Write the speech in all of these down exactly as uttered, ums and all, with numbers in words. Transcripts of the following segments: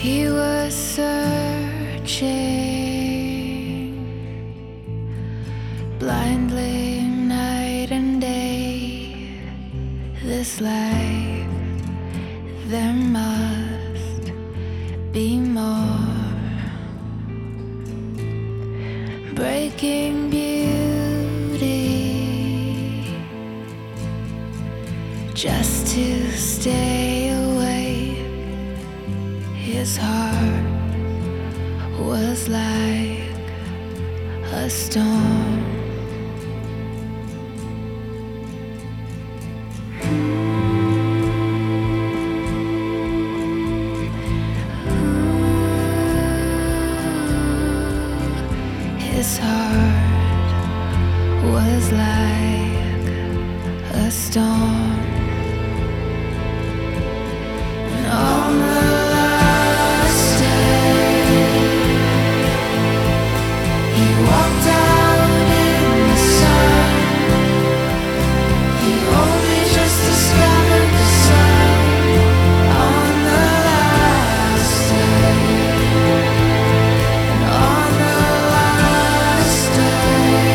He was searching blindly night and day. This life, there must be more. Breaking beauty just to stay awake. His heart was like a storm. His heart was like a storm. And on the last day, he walked out in the sun. He only just discovered the sun on the last day. And on the last day,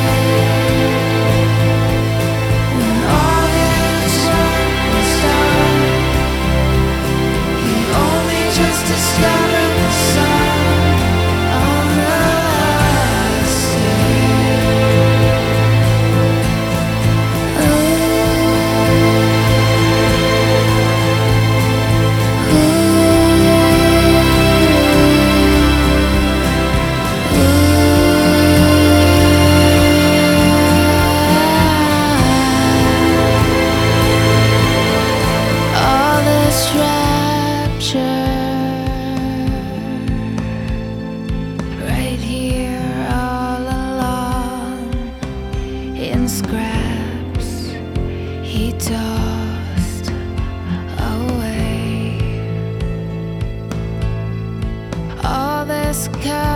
when all his work was done, he only just discovered the sun on the last day. Ooh, all this rapture right here all along in scraps he tossed away. All this